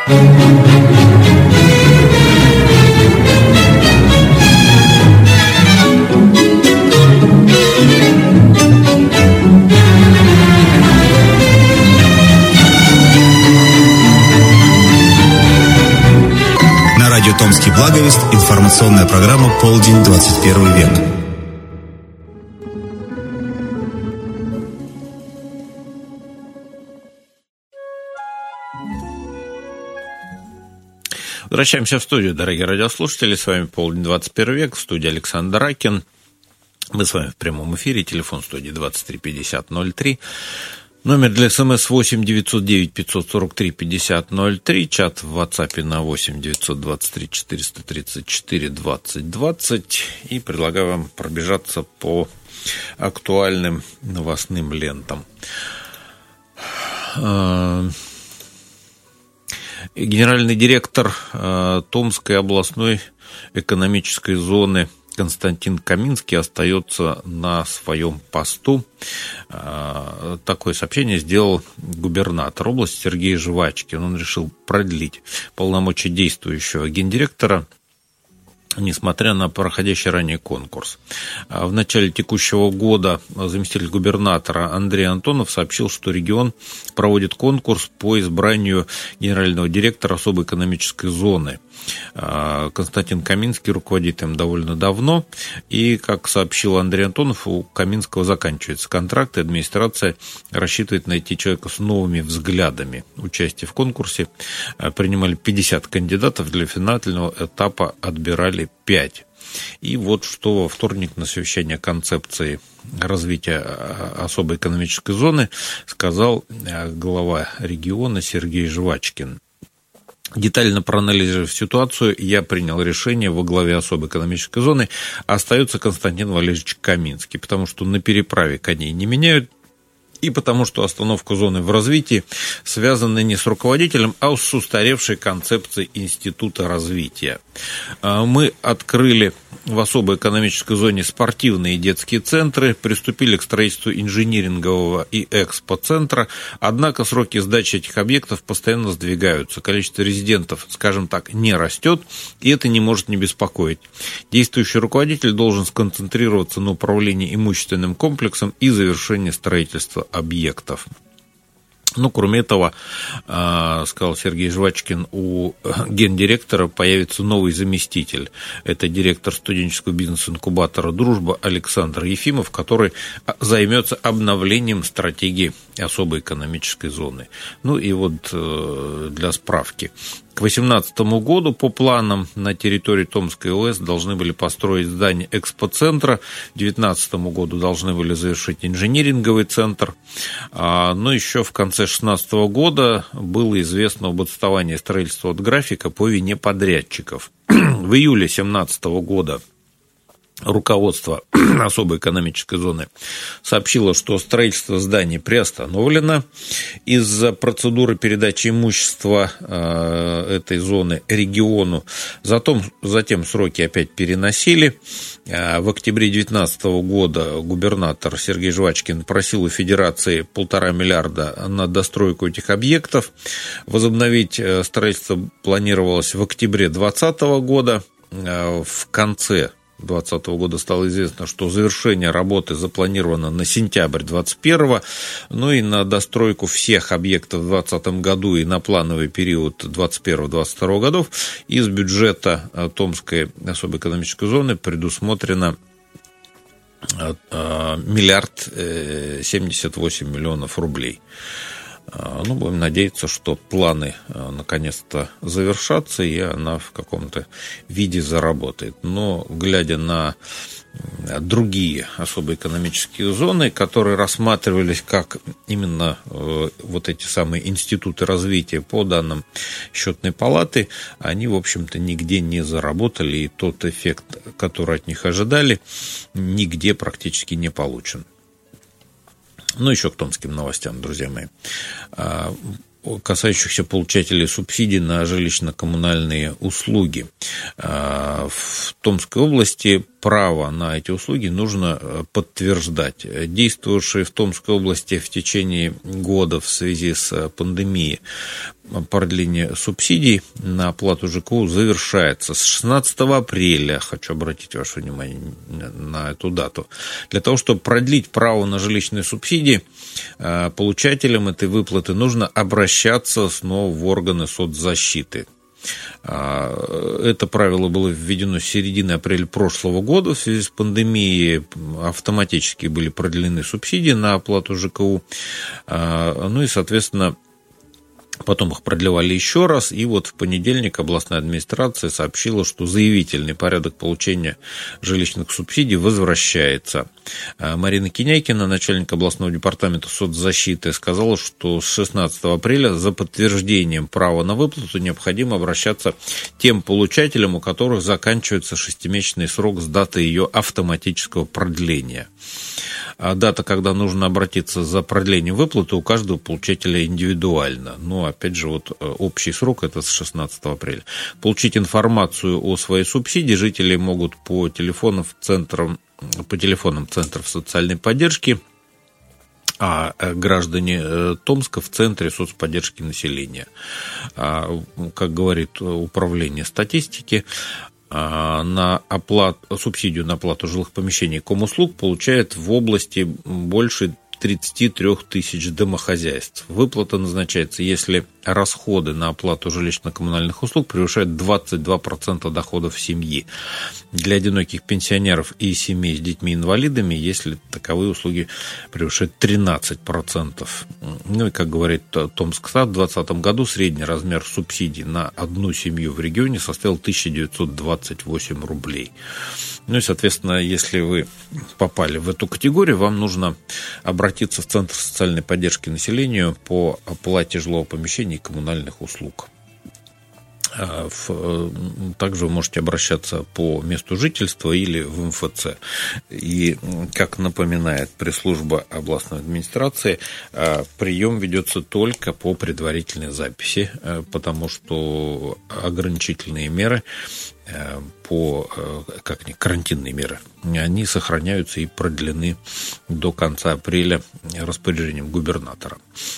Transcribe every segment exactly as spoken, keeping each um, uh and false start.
Томский благовест. Информационная программа «Полдень. двадцать первый век». Возвращаемся в студию, дорогие радиослушатели. С вами «Полдень. двадцать первый век». В студии Александр Ракин. Мы с вами в прямом эфире. Телефон студии двадцать три пятьдесят ноль три. Номер для СМС восемь девятьсот девять пятьсот сорок три пятьдесят ноль три. Чат в WhatsApp на восемь девятьсот двадцать три четыреста тридцать четыре двадцать двадцать. И предлагаю вам пробежаться по актуальным новостным лентам. Генеральный директор Томской областной экономической зоны Константин Каминский остается на своем посту. Такое сообщение сделал губернатор области Сергей Жвачкин. Он решил продлить полномочия действующего гендиректора, несмотря на проходящий ранее конкурс. В начале текущего года заместитель губернатора Андрей Антонов сообщил, что регион проводит конкурс по избранию генерального директора особой экономической зоны. Константин Каминский руководит им довольно давно, и, как сообщил Андрей Антонов, у Каминского заканчивается контракт, и администрация рассчитывает найти человека с новыми взглядами. Участие в конкурсе принимали пятьдесят кандидатов, для финального этапа отбирали пять. И вот что во вторник на совещании концепции развития особой экономической зоны сказал глава региона Сергей Жвачкин. Детально проанализировав ситуацию, я принял решение: во главе особой экономической зоны остается Константин Валерьевич Каминский, потому что на переправе коней не меняют, и потому что остановка зоны в развитии связана не с руководителем, а с устаревшей концепцией Института развития. Мы открыли в особой экономической зоне спортивные и детские центры, приступили к строительству инжинирингового и экспоцентра, однако сроки сдачи этих объектов постоянно сдвигаются, количество резидентов, скажем так, не растет, и это не может не беспокоить. Действующий руководитель должен сконцентрироваться на управлении имущественным комплексом и завершении строительства объектов. Ну, кроме этого, сказал Сергей Жвачкин, у гендиректора появится новый заместитель. Это директор студенческого бизнес-инкубатора «Дружба» Александр Ефимов, который займется обновлением стратегии особой экономической зоны. Ну и вот для справки. К две тысячи восемнадцатому году по планам на территории Томской ОС должны были построить здание экспоцентра, к две тысячи девятнадцатому году должны были завершить инжиниринговый центр, но еще в конце две тысячи шестнадцатого года было известно об отставании строительства от графика по вине подрядчиков. В июле две тысячи семнадцатого года руководство особой экономической зоны сообщило, что строительство зданий приостановлено из-за процедуры передачи имущества э, этой зоны региону. Затем, затем сроки опять переносили. В октябре две тысячи девятнадцатого года губернатор Сергей Жвачкин просил у Федерации полтора миллиарда на достройку этих объектов. Возобновить строительство планировалось в октябре две тысячи двадцатого года. В конце две тысячи двадцатого года стало известно, что завершение работы запланировано на сентябрь двадцать первого, ну и на достройку всех объектов в двадцатом году и на плановый период двадцать первого - двадцать второго годов из бюджета Томской особой экономической зоны предусмотрено миллиард семьдесят восемь миллионов рублей. Ну, будем надеяться, что планы наконец-то завершатся, и она в каком-то виде заработает. Но, глядя на другие особые экономические зоны, которые рассматривались как именно вот эти самые институты развития по данным Счетной палаты, они, в общем-то, нигде не заработали, и тот эффект, который от них ожидали, нигде практически не получен. Ну, еще к томским новостям, друзья мои, касающихся получателей субсидий на жилищно-коммунальные услуги. В Томской области право на эти услуги нужно подтверждать. Действовавшие в Томской области в течение года в связи с пандемией продление субсидий на оплату ЖКУ завершается с шестнадцатого апреля. Хочу обратить ваше внимание на эту дату. Для того, чтобы продлить право на жилищные субсидии, получателям этой выплаты нужно обращаться снова в органы соцзащиты. Это правило было введено с середины апреля прошлого года. В связи с пандемией автоматически были продлены субсидии на оплату ЖКУ. Ну и, соответственно, потом их продлевали еще раз, и вот в понедельник областная администрация сообщила, что заявительный порядок получения жилищных субсидий возвращается. Марина Киняйкина, начальник областного департамента соцзащиты, сказала, что с шестнадцатого апреля за подтверждением права на выплату необходимо обращаться тем получателям, у которых заканчивается шестимесячный срок с даты ее автоматического продления. А дата, когда нужно обратиться за продлением выплаты, у каждого получателя индивидуально. Но, опять же, вот общий срок – это с шестнадцатого апреля. Получить информацию о своей субсидии жители могут по телефонам центрам, по телефонам центров социальной поддержки, а граждане Томска в Центре соцподдержки населения. Как говорит Управление статистики, на оплату, субсидию на оплату жилых помещений и комуслуг получает в области больше тридцать три тысячи домохозяйств. Выплата назначается, если расходы на оплату жилищно-коммунальных услуг превышают двадцать два процента доходов семьи. Для одиноких пенсионеров и семей с детьми-инвалидами, если таковые услуги превышают тринадцать процентов. Ну и, как говорит Томскстат, в двадцать двадцатом году средний размер субсидий на одну семью в регионе составил тысяча девятьсот двадцать восемь рублей. Ну и, соответственно, если вы попали в эту категорию, вам нужно обратиться в Центр социальной поддержки населению по оплате жилого помещения и коммунальных услуг. Также вы можете обращаться по месту жительства или в эм эф цэ. И, как напоминает пресс-служба областной администрации, прием ведется только по предварительной записи, потому что ограничительные меры по, как не, карантинные меры, они сохраняются и продлены до конца апреля распоряжением губернатора.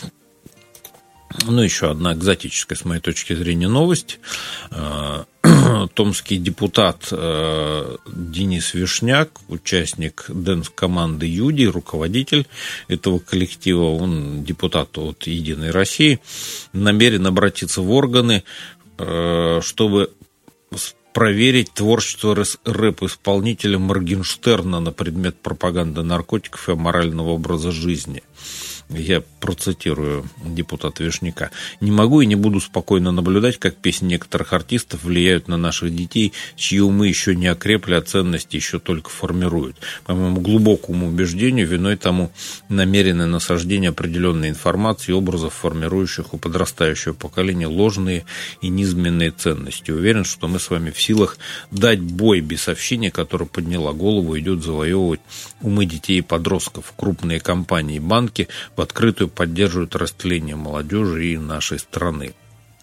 Ну, еще одна экзотическая, с моей точки зрения, новость. Томский депутат Денис Вишняк, участник дэнс-команды «Юди», руководитель этого коллектива, он депутат от «Единой России», намерен обратиться в органы, чтобы проверить творчество рэп-исполнителя Моргенштерна на предмет пропаганды наркотиков и аморального образа жизни. Я процитирую депутата Вишняка. «Не могу и не буду спокойно наблюдать, как песни некоторых артистов влияют на наших детей, чьи умы еще не окрепли, а ценности еще только формируют. По моему глубокому убеждению, виной тому намеренное насаждение определенной информации и образов, формирующих у подрастающего поколения ложные и низменные ценности. Уверен, что мы с вами в силах дать бой бесовщине, которая подняла голову и идет завоевывать умы детей и подростков. Крупные компании и банки в открытую поддерживают растление молодежи и нашей страны».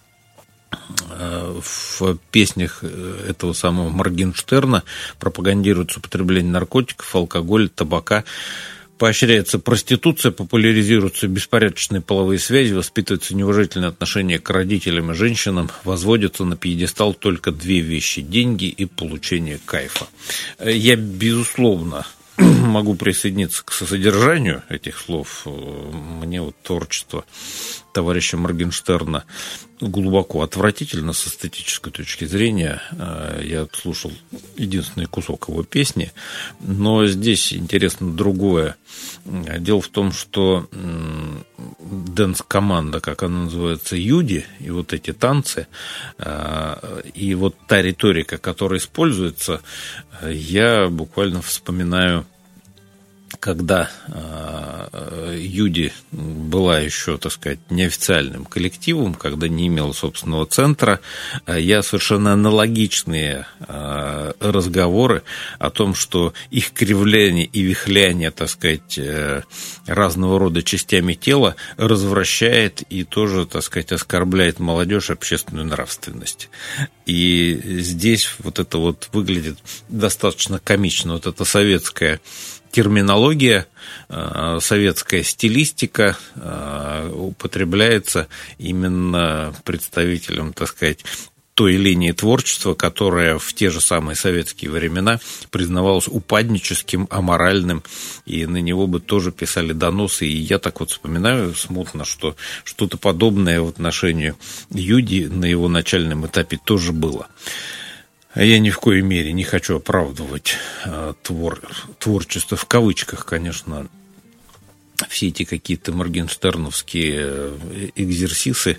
В песнях этого самого Моргенштерна пропагандируется употребление наркотиков, алкоголя, табака, поощряется проституция, популяризируются беспорядочные половые связи, воспитываются неуважительные отношения к родителям и женщинам, возводятся на пьедестал только две вещи – деньги и получение кайфа. Я, безусловно, могу присоединиться к содержанию этих слов. Мне вот творчество товарища Моргенштерна глубоко отвратительно с эстетической точки зрения. Я слушал единственный кусок его песни, но здесь интересно другое. Дело в том, что дэнс-команда, как она называется, «Юди», и вот эти танцы, и вот та риторика, которая используется, я буквально вспоминаю когда э, Юди была еще, так сказать, неофициальным коллективом, когда не имела собственного центра, я совершенно аналогичные э, разговоры о том, что их кривляние и вихляние, так сказать, э, разного рода частями тела развращает и тоже, так сказать, оскорбляет молодежь, общественную нравственность. И здесь вот это вот выглядит достаточно комично, вот эта советская терминология, советская стилистика употребляется именно представителем, так сказать, той линии творчества, которая в те же самые советские времена признавалась упадническим, аморальным, и на него бы тоже писали доносы. И я так вот вспоминаю смутно, что что-то подобное в отношении Юди на его начальном этапе тоже было. Я ни в коей мере не хочу оправдывать твор, творчество в кавычках, конечно. Все эти какие-то моргенштерновские экзерсисы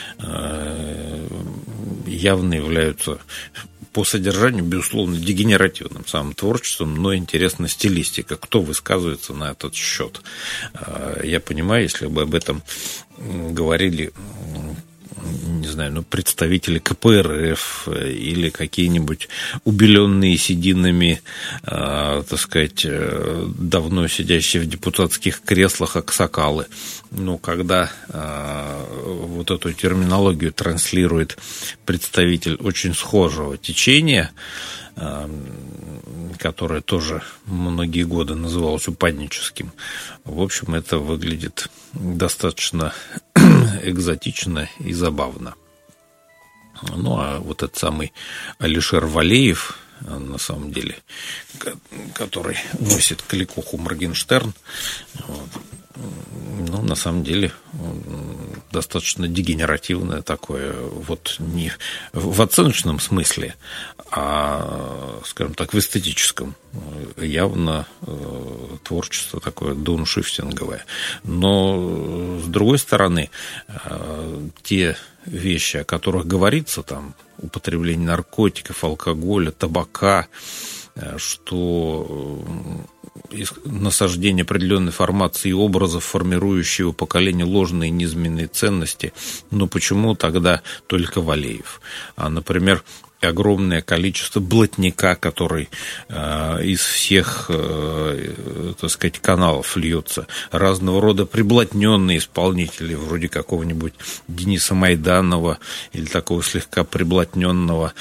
явно являются по содержанию, безусловно, дегенеративным самым творчеством, но интересна стилистика, кто высказывается на этот счет. Я понимаю, если бы об этом говорили, не знаю, ну, представители ка пэ эр эф или какие-нибудь убеленные сединами, э, так сказать, давно сидящие в депутатских креслах аксакалы. Но когда э, вот эту терминологию транслирует представитель очень схожего течения, э, которое тоже многие годы называлось упадническим, в общем, это выглядит достаточно экзотично и забавно. Ну, а вот этот самый Алишер Валеев, на самом деле, который носит кликуху Моргенштерн, вот, ну, на самом деле, достаточно дегенеративное такое, вот не в оценочном смысле, а, скажем так, в эстетическом. Явно э, творчество такое дауншифтинговое. Но, с другой стороны, э, те вещи, о которых говорится, там, употребление наркотиков, алкоголя, табака, э, что э, насаждение определенной формации и образов, формирующего поколение ложные низменные ценности, но почему тогда только Валеев? А, например, огромное количество блатняка, который э, из всех, э, так сказать, каналов льется, разного рода приблотненные исполнители, вроде какого-нибудь Дениса Майданова или такого слегка приблотненного,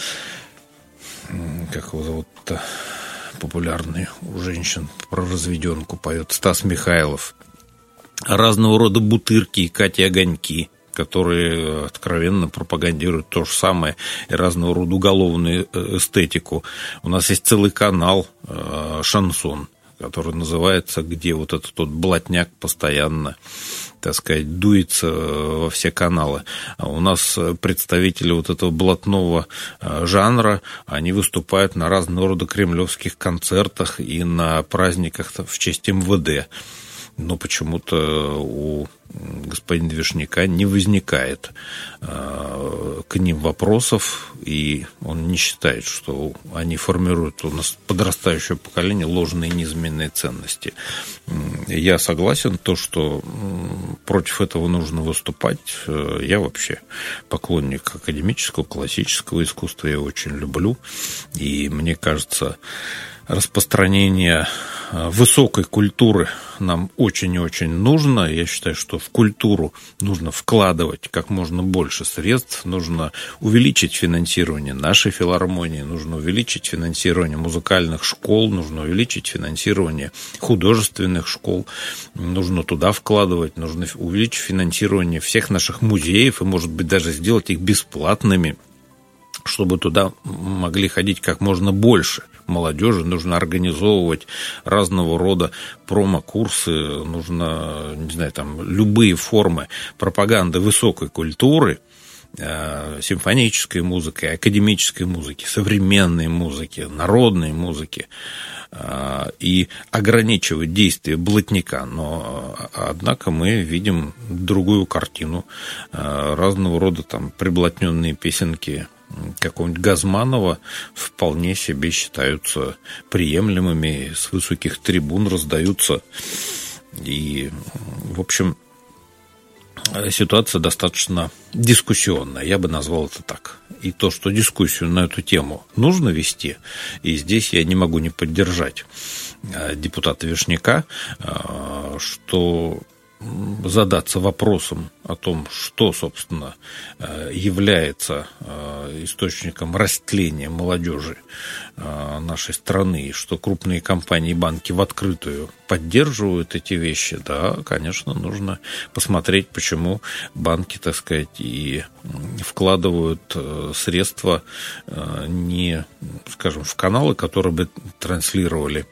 как его зовут-то, популярный у женщин, про разведенку поет, Стас Михайлов, разного рода Бутырки и Катя Огоньки, которые откровенно пропагандируют то же самое и разного рода уголовную эстетику. У нас есть целый канал э, «Шансон», который называется, где вот этот тот блатняк постоянно, так сказать, дуется во все каналы. А у нас представители вот этого блатного жанра, они выступают на разного рода кремлевских концертах и на праздниках в честь эм вэ дэ. Но почему-то у господина Вишняка не возникает э, к ним вопросов, и он не считает, что они формируют у нас подрастающее поколение ложные низменные ценности. Я согласен, то, что против этого нужно выступать. Я вообще поклонник академического, классического искусства, я очень люблю, и мне кажется, распространение высокой культуры нам очень и очень нужно. Я считаю, что в культуру нужно вкладывать как можно больше средств, нужно увеличить финансирование нашей филармонии, нужно увеличить финансирование музыкальных школ, нужно увеличить финансирование художественных школ, нужно туда вкладывать, нужно увеличить финансирование всех наших музеев и, может быть, даже сделать их бесплатными, чтобы туда могли ходить как можно больше молодежи. Нужно организовывать разного рода промо-курсы, нужно, не знаю, там, любые формы пропаганды высокой культуры, симфонической музыки, академической музыки, современной музыки, народной музыки, и ограничивать действия блатняка. Но, однако, мы видим другую картину. Разного рода там приблотненные песенки какого-нибудь Газманова вполне себе считаются приемлемыми, с высоких трибун раздаются. И, в общем, ситуация достаточно дискуссионная, я бы назвал это так. И то, что дискуссию на эту тему нужно вести, и здесь я не могу не поддержать депутата Вишняка, что задаться вопросом о том, что, собственно, является источником растления молодежи нашей страны, и что крупные компании и банки в открытую поддерживают эти вещи, да, конечно, нужно посмотреть, почему банки, так сказать, и вкладывают средства не, скажем, в каналы, которые бы транслировали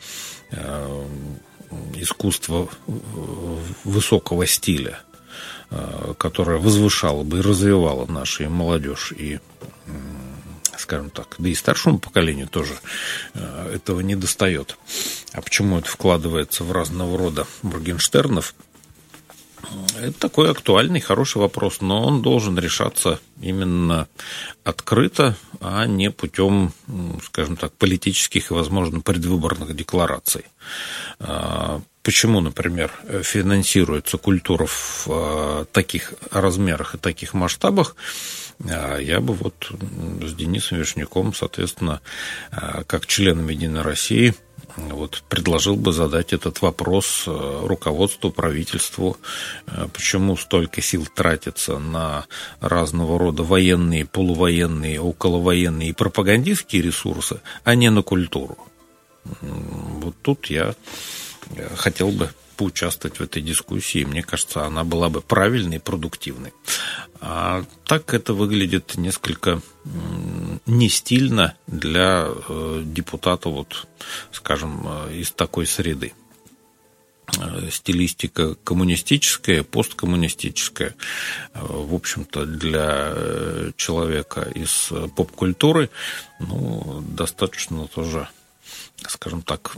искусство высокого стиля, которое возвышало бы и развивало нашу молодежь, и, скажем так, да и старшему поколению тоже этого не достает. А почему это вкладывается в разного рода Моргенштернов? Это такой актуальный, хороший вопрос, но он должен решаться именно открыто, а не путем, скажем так, политических и, возможно, предвыборных деклараций. Почему, например, финансируется культура в таких размерах и таких масштабах? Я бы вот с Денисом Вишняком, соответственно, как членом «Единой России», вот предложил бы задать этот вопрос руководству, правительству, почему столько сил тратится на разного рода военные, полувоенные, околовоенные и пропагандистские ресурсы, а не на культуру. Вот тут я хотел бы поучаствовать в этой дискуссии. Мне кажется, она была бы правильной и продуктивной. А так это выглядит несколько не стильно для депутата, вот, скажем, из такой среды. Стилистика коммунистическая, посткоммунистическая. В общем-то, для человека из поп-культуры, ну, достаточно тоже, скажем так,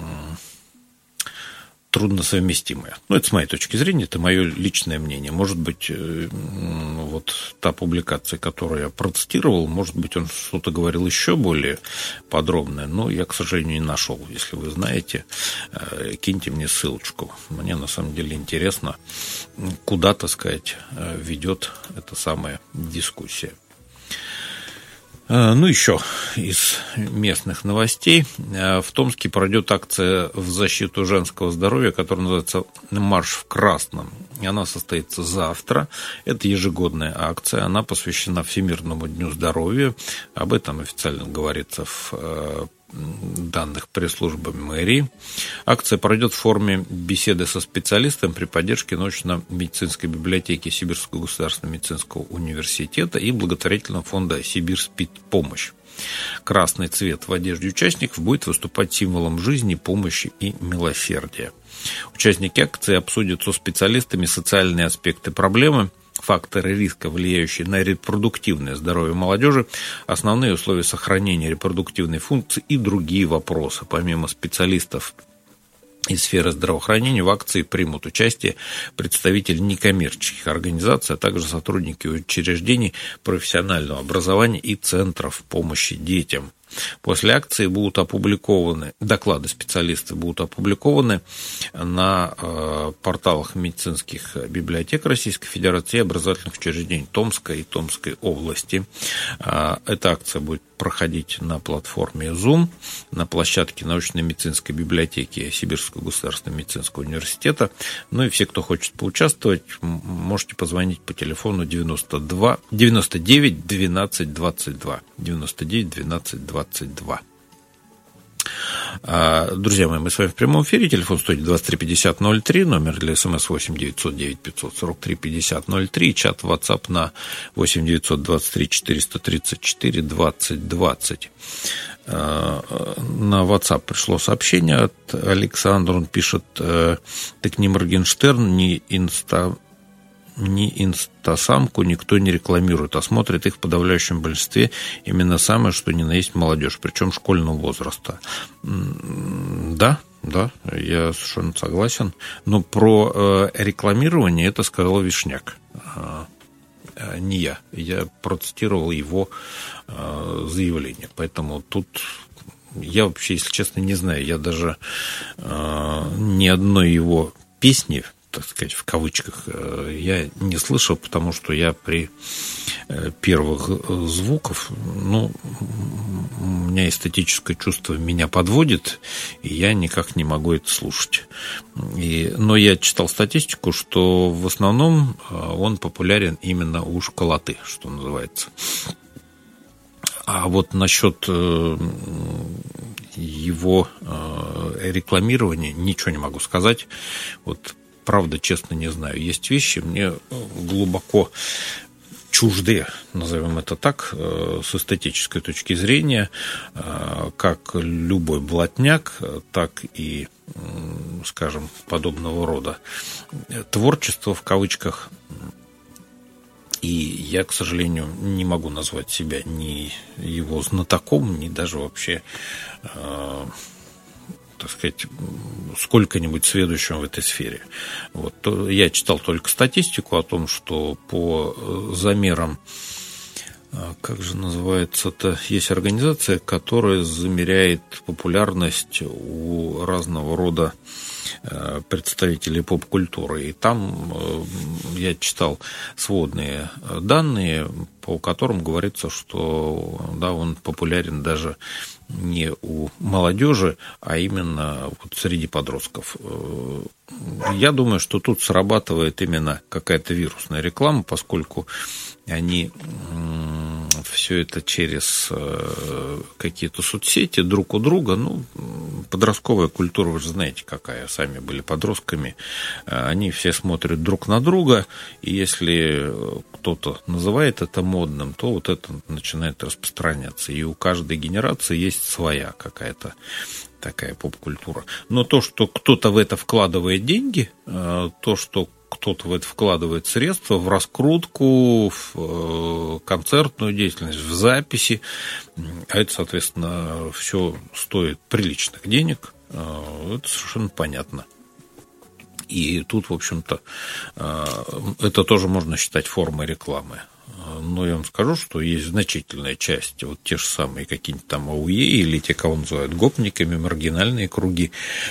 трудносовместимое. Ну, это с моей точки зрения, это мое личное мнение. Может быть, вот та публикация, которую я процитировал, может быть, он что-то говорил еще более подробное, но я, к сожалению, не нашел. Если вы знаете, киньте мне ссылочку. Мне, на самом деле, интересно, куда, так сказать, ведет эта самая дискуссия. Ну, еще из местных новостей. В Томске пройдет акция в защиту женского здоровья, которая называется «Марш в красном». И она состоится завтра. Это ежегодная акция. Она посвящена Всемирному дню здоровья. Об этом официально говорится в данных пресс-службы мэрии. Акция пройдет в форме беседы со специалистом при поддержке научно-медицинской библиотеки Сибирского государственного медицинского университета и благотворительного фонда «Сибирспид-помощь». Красный цвет в одежде участников будет выступать символом жизни, помощи и милосердия. Участники акции обсудят со специалистами социальные аспекты проблемы, факторы риска, влияющие на репродуктивное здоровье молодежи, основные условия сохранения репродуктивной функции и другие вопросы. Помимо специалистов из сферы здравоохранения в акции примут участие представители некоммерческих организаций, а также сотрудники учреждений профессионального образования и центров помощи детям. После акции будут опубликованы, доклады специалистов будут опубликованы на э, порталах медицинских библиотек Российской Федерации и образовательных учреждений Томской и Томской области. Э, эта акция будет проходить на платформе Zoom, на площадке научно-медицинской библиотеки Сибирского государственного медицинского университета. Ну и все, кто хочет поучаствовать, можете позвонить по телефону девяносто два девяносто девять двенадцать двадцать два. девяносто девять двенадцать двадцать два. Друзья мои, мы с вами в прямом эфире. Телефон студии двадцать три пятьдесят ноль три, номер для смс восемь девятьсот девять пятьсот сорок три пятьдесят ноль три, чат WhatsApp на восемь девятьсот двадцать три четыреста тридцать четыре двадцать двадцать. На WhatsApp пришло сообщение от Александра. Он пишет: так ни Моргенштерн, ни Инста... ни инстасамку никто не рекламирует, а смотрит их в подавляющем большинстве именно самое, что ни на есть молодежь, причем школьного возраста. Да, да, я совершенно согласен. Но про э, рекламирование это сказал Вишняк. не я. Я процитировал его заявление. Поэтому тут я вообще, если честно, не знаю. Я даже ни одной его песни, так сказать, в кавычках, я не слышал, потому что я при первых звуках, ну, у меня эстетическое чувство меня подводит, и я никак не могу это слушать. И, но я читал статистику, что в основном он популярен именно у школоты, что называется. А вот насчет его рекламирования ничего не могу сказать. Вот правда, честно, не знаю. Есть вещи, мне глубоко чужды, назовем это так, с эстетической точки зрения, как любой блатняк, так и, скажем, подобного рода творчество в кавычках. И я, к сожалению, не могу назвать себя ни его знатоком, ни даже вообще, так сказать, сколько-нибудь сведущим в этой сфере. Вот. Я читал только статистику о том, что по замерам, как же называется-то, есть организация, которая замеряет популярность у разного рода представителей поп-культуры. И там я читал сводные данные, по которым говорится, что да, он популярен даже не у молодежи, а именно вот среди подростков. Я думаю, что тут срабатывает именно какая-то вирусная реклама, поскольку они все это через какие-то соцсети друг у друга, ну, подростковая культура, вы же знаете, какая, сами были подростками, они все смотрят друг на друга, и если кто-то называет это модным, то вот это начинает распространяться, и у каждой генерации есть своя какая-то такая поп-культура. Но то, что кто-то в это вкладывает деньги, то, что кто-то в это вкладывает средства в раскрутку, в концертную деятельность, в записи, а это, соответственно, все стоит приличных денег, это совершенно понятно. И тут, в общем-то, это тоже можно считать формой рекламы. Но я вам скажу, что есть значительная часть, вот те же самые какие-нибудь там АУЕ или те, кого называют гопниками, маргинальные круги.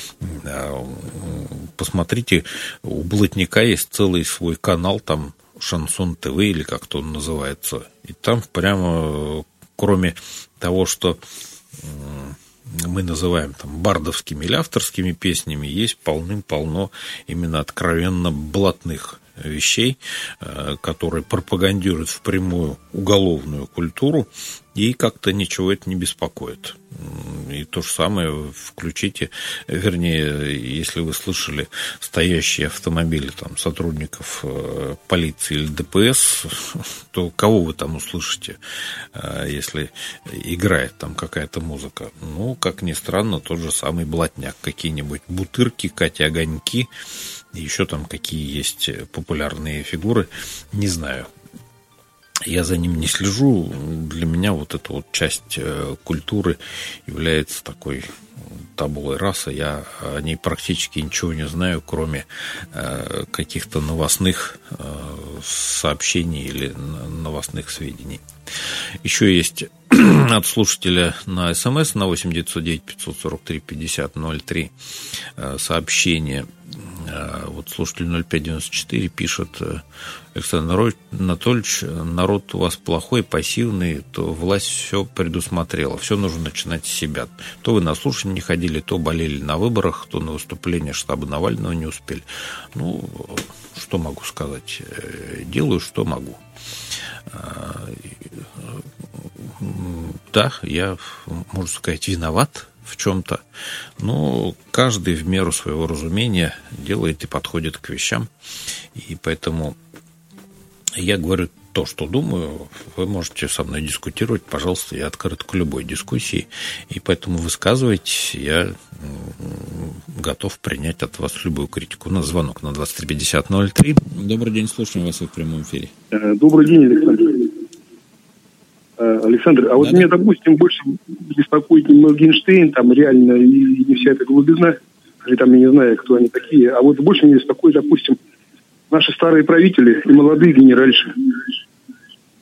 Посмотрите, у блатника есть целый свой канал, там Шансон ТВ или как-то он называется. И там прямо, кроме того, что мы называем там бардовскими или авторскими песнями, есть полным-полно именно откровенно блатных вещей, которые пропагандируют впрямую уголовную культуру, и как-то ничего это не беспокоит. И то же самое включите, вернее, если вы слышали стоящие автомобили там, сотрудников полиции или ДПС, то кого вы там услышите, если играет там какая-то музыка? Ну, как ни странно, тот же самый блатняк. Какие-нибудь Бутырки, Катя Огоньки, еще там какие есть популярные фигуры, не знаю. Я за ним не слежу. Для меня вот эта вот часть культуры является такой табулой раса. Я о ней практически ничего не знаю, кроме каких-то новостных сообщений или новостных сведений. Еще есть от слушателя на СМС на восемь девятьсот девять пятьсот сорок три пятьдесят ноль три сообщение. Вот слушатель ноль пять девяносто четыре пишет: Александр Анатольевич, народ у вас плохой, пассивный, то власть все предусмотрела, все нужно начинать с себя. То вы на слушание не ходили, то болели на выборах, то на выступление штаба Навального не успели. Ну, что могу сказать? Делаю, что могу. Да, я, можно сказать, виноват в чем-то, но каждый в меру своего разумения делает и подходит к вещам, и поэтому я говорю то, что думаю. Вы можете со мной дискутировать, пожалуйста, я открыт к любой дискуссии, и поэтому высказывайтесь, я готов принять от вас любую критику. У нас звонок на двадцать три пятьдесят ноль три. Добрый день, слушаем вас в прямом эфире. Добрый день, Александр. Александр, а вот да, меня, да. допустим, больше беспокоит не Моргенштейн, там реально, и не вся эта глубина, или там, я не знаю, кто они такие, а вот больше меня беспокоит, допустим, наши старые правители и молодые генеральши.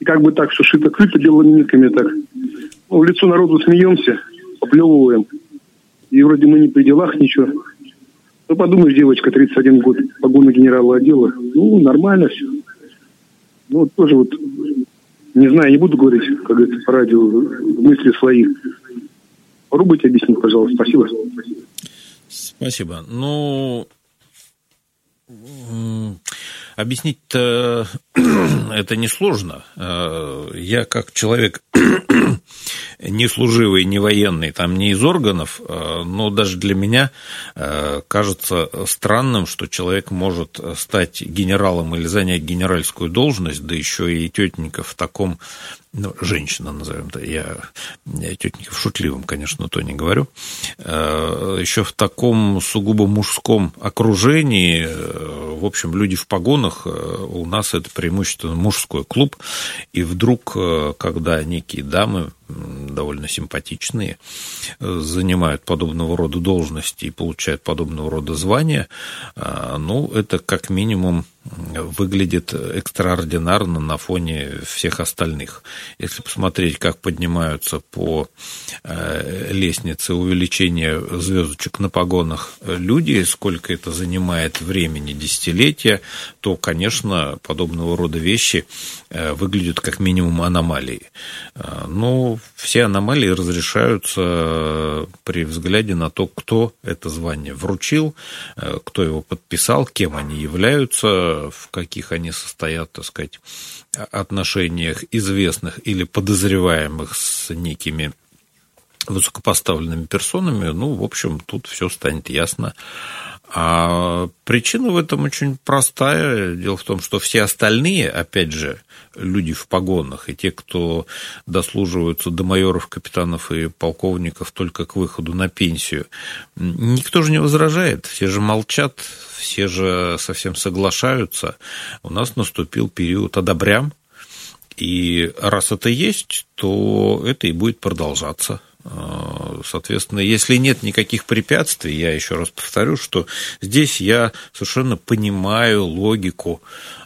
как бы так, что шито-крыто белыми нитками так. Ну, в лицо народу смеемся, поплевываем. И вроде мы не при делах ничего. Ну, подумаешь, девочка, тридцать один год, погоны генерала отдела. Ну, нормально все. Ну, вот тоже вот, не знаю, не буду говорить, как говорится, по радио, мысли свои. Попробуйте объяснить, пожалуйста. Спасибо. Спасибо. Ну, объяснить-то это несложно. Я как человек не служивый, не военный, там, не из органов, но даже для меня кажется странным, что человек может стать генералом или занять генеральскую должность, да еще и тетенька в таком, ну, женщина, назовем это, я, я тетенька в шутливом, конечно, тоне говорю, еще в таком сугубо мужском окружении, в общем, люди в погонах, у нас это преимущественно мужской клуб, и вдруг, когда некие дамы, довольно симпатичные, занимают подобного рода должности и получают подобного рода звания, ну, это как минимум выглядит экстраординарно на фоне всех остальных. Если посмотреть, как поднимаются по лестнице увеличения звездочек на погонах люди, сколько это занимает времени, десятилетия, то, конечно, подобного рода вещи выглядят как минимум аномалией. Но все аномалии разрешаются при взгляде на то, кто это звание вручил, кто его подписал, кем они являются, в каких они состоят, так сказать, отношениях известных или подозреваемых с некими высокопоставленными персонами. Ну, в общем, тут все станет ясно. А причина в этом очень простая. Дело в том, что все остальные, опять же, люди в погонах и те, кто дослуживаются до майоров, капитанов и полковников только к выходу на пенсию, никто же не возражает, все же молчат, все же совсем соглашаются. У нас наступил период одобрям, и раз это есть, то это и будет продолжаться. Соответственно, если нет никаких препятствий, я еще раз повторю, что здесь я совершенно понимаю логику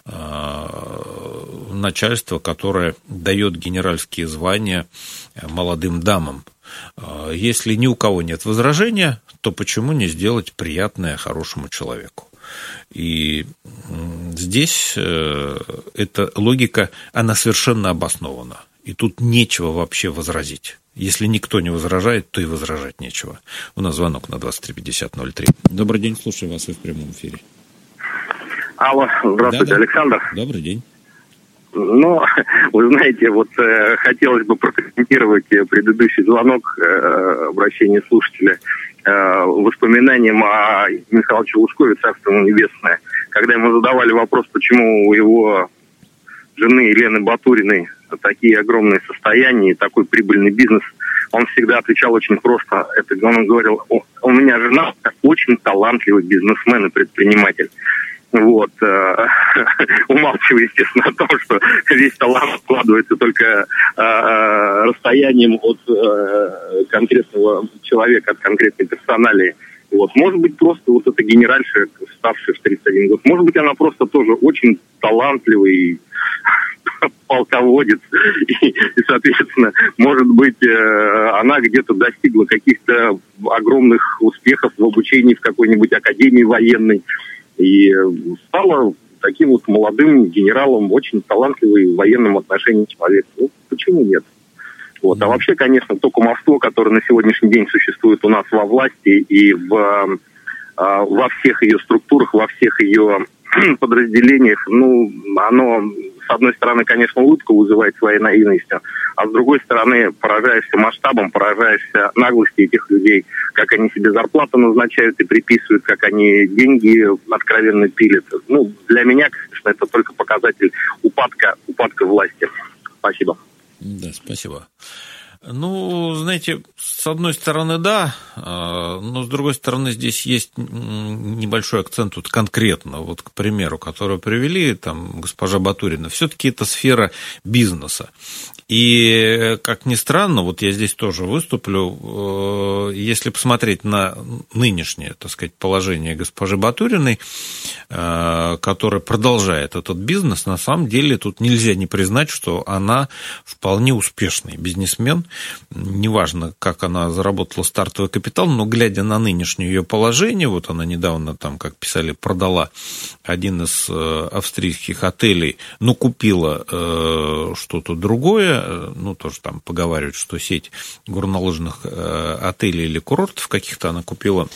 начальства, которое дает генеральские звания молодым дамам. Если ни у кого нет возражения, то почему не сделать приятное хорошему человеку? И здесь эта логика, она совершенно обоснована. И тут нечего вообще возразить. Если никто не возражает, то и возражать нечего. У нас звонок на двадцать три пятьдесят ноль три. Добрый день, слушаю вас, вы в прямом эфире. Алло, здравствуйте, да, да. Александр. Добрый день. Ну, вы знаете, вот э, хотелось бы прокомментировать предыдущий звонок, э, обращение слушателя, э, воспоминанием о Михаиле Лужкове, царство ему небесное. Когда ему задавали вопрос, почему у его жены Елены Батуриной такие огромные состояния и такой прибыльный бизнес, он всегда отвечал очень просто. Это он говорил: у меня жена очень талантливый бизнесмен и предприниматель. Вот, умалчивая, естественно, о том, что весь талант складывается только расстоянием от конкретного человека, от конкретной персоналии. Вот. Может быть, просто вот эта генеральша, ставшая в тридцать один год, может быть, она просто тоже очень талантливый полководец, и, и, соответственно, может быть, она где-то достигла каких-то огромных успехов в обучении в какой-нибудь академии военной, и стала таким вот молодым генералом, очень талантливый в военном отношении человек. Ну, почему нет? Вот. А вообще, конечно, то кумовство, которое на сегодняшний день существует у нас во власти и в, во всех ее структурах, во всех ее подразделениях, ну, оно, с одной стороны, конечно, улыбку вызывает своей наивностью, а с другой стороны, поражаешься масштабом, поражаешься наглости этих людей, как они себе зарплату назначают и приписывают, как они деньги откровенно пилят. Ну, для меня, конечно, это только показатель упадка, упадка власти. Спасибо. Да, спасибо. Ну, знаете, с одной стороны, да, но с другой стороны, здесь есть небольшой акцент вот конкретно, вот к примеру, который привели, там, госпожа Батурина, все-таки это сфера бизнеса. И, как ни странно, вот я здесь тоже выступлю, если посмотреть на нынешнее, так сказать, положение госпожи Батуриной, которая продолжает этот бизнес, на самом деле тут нельзя не признать, что она вполне успешный бизнесмен. Неважно, как она заработала стартовый капитал, но глядя на нынешнее ее положение, вот она недавно, там, как писали, продала один из австрийских отелей, но купила что-то другое, ну, тоже там поговаривают, что сеть горнолыжных отелей или курортов каких-то она купила.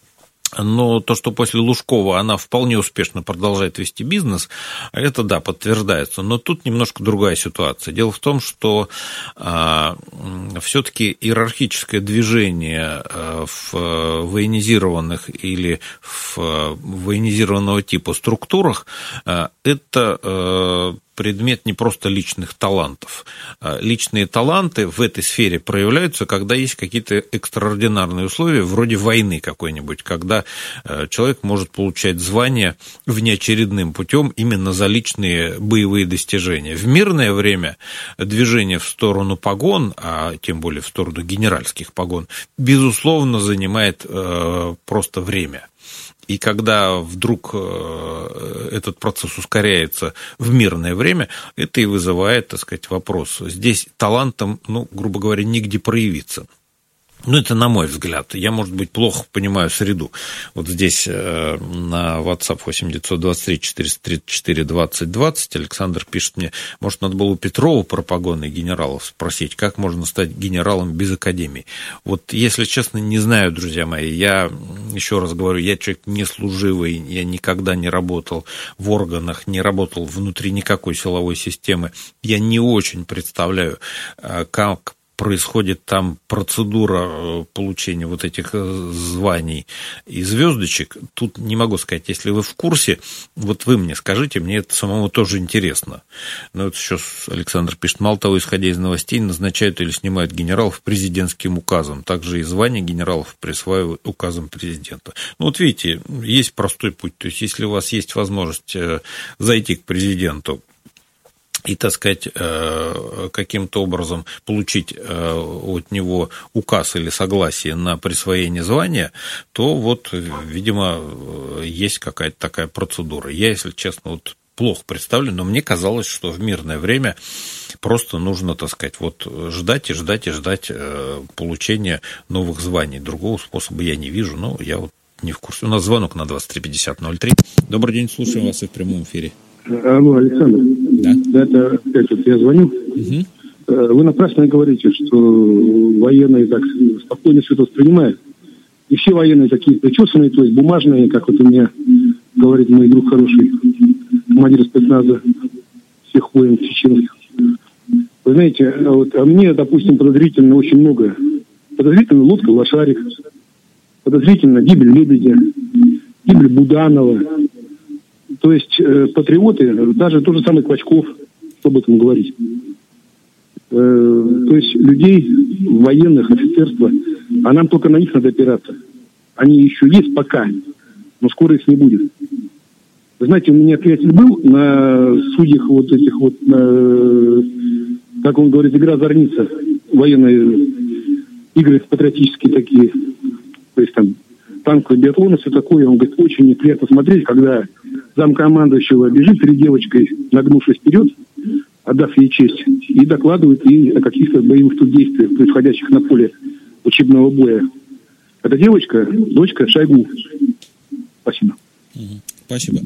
Но то, что после Лужкова она вполне успешно продолжает вести бизнес, это, да, подтверждается. Но тут немножко другая ситуация. Дело в том, что а, все-таки иерархическое движение в военизированных или в военизированного типа структурах а, это а, предмет не просто личных талантов. Личные таланты в этой сфере проявляются, когда есть какие-то экстраординарные условия, вроде войны какой-нибудь, когда человек может получать звание внеочередным путем именно за личные боевые достижения. В мирное время движение в сторону погон, а тем более в сторону генеральских погон, безусловно, занимает просто время. И когда вдруг этот процесс ускоряется в мирное время, это и вызывает, так сказать, вопрос. Здесь талантом, ну, грубо говоря, нигде проявиться. Ну, это на мой взгляд. Я, может быть, плохо понимаю среду. Вот здесь на WhatsApp восемь девятьсот двадцать три четыреста тридцать четыре двадцать двадцать Александр пишет мне, может, надо было у Петрова про погоны генералов спросить, как можно стать генералом без академии. Вот, если честно, не знаю, друзья мои. Я, еще раз говорю, я человек не служивый, я никогда не работал в органах, не работал внутри никакой силовой системы. Я не очень представляю, как происходит там процедура получения вот этих званий и звездочек. Тут не могу сказать, если вы в курсе, вот вы мне скажите, мне это самому тоже интересно. Но вот сейчас Александр пишет, мало того, исходя из новостей, назначают или снимают генералов президентским указом. Также и звания генералов присваивают указом президента. Ну вот видите, есть простой путь. То есть, если у вас есть возможность зайти к президенту и, так сказать, каким-то образом получить от него указ или согласие на присвоение звания, то вот, видимо, есть какая-то такая процедура. Я, если честно, вот плохо представлю, но мне казалось, что в мирное время просто нужно, так сказать, вот ждать и ждать и ждать получения новых званий. Другого способа я не вижу, но я вот не в курсе. У нас звонок на двадцать три пятьдесят ноль три. Добрый день, слушаем вас и в прямом эфире. Алло, Александр. Да. Это опять вот я звоню. Угу. Вы напрасно говорите, что военные так спокойно все это воспринимают. И все военные такие причесанные, то есть бумажные, как вот у меня говорит мой друг хороший, командир спецназа всех воинов чеченских. Вы знаете, вот, а мне, допустим, подозрительно очень много. Подозрительно лодка «Лошарик», подозрительно гибель Лебедя, гибель Буданова. То есть э, патриоты, даже тот же самый Клочков, что об этом говорить. Э, то есть людей, военных, офицерства, а нам только на них надо опираться. Они еще есть пока, но скоро их не будет. Вы знаете, у меня приятель был на судьях вот этих вот, э, как он говорит, игра «Зорница», военные игры патриотические такие, то есть там танковый биатлон и все такое. Он говорит, очень неприятно смотреть, когда замкомандующего бежит перед девочкой, нагнувшись вперед, отдав ей честь, и докладывает ей о каких-то боевых тут действиях, происходящих на поле учебного боя. Эта девочка, дочка Шойгу. Спасибо. Спасибо.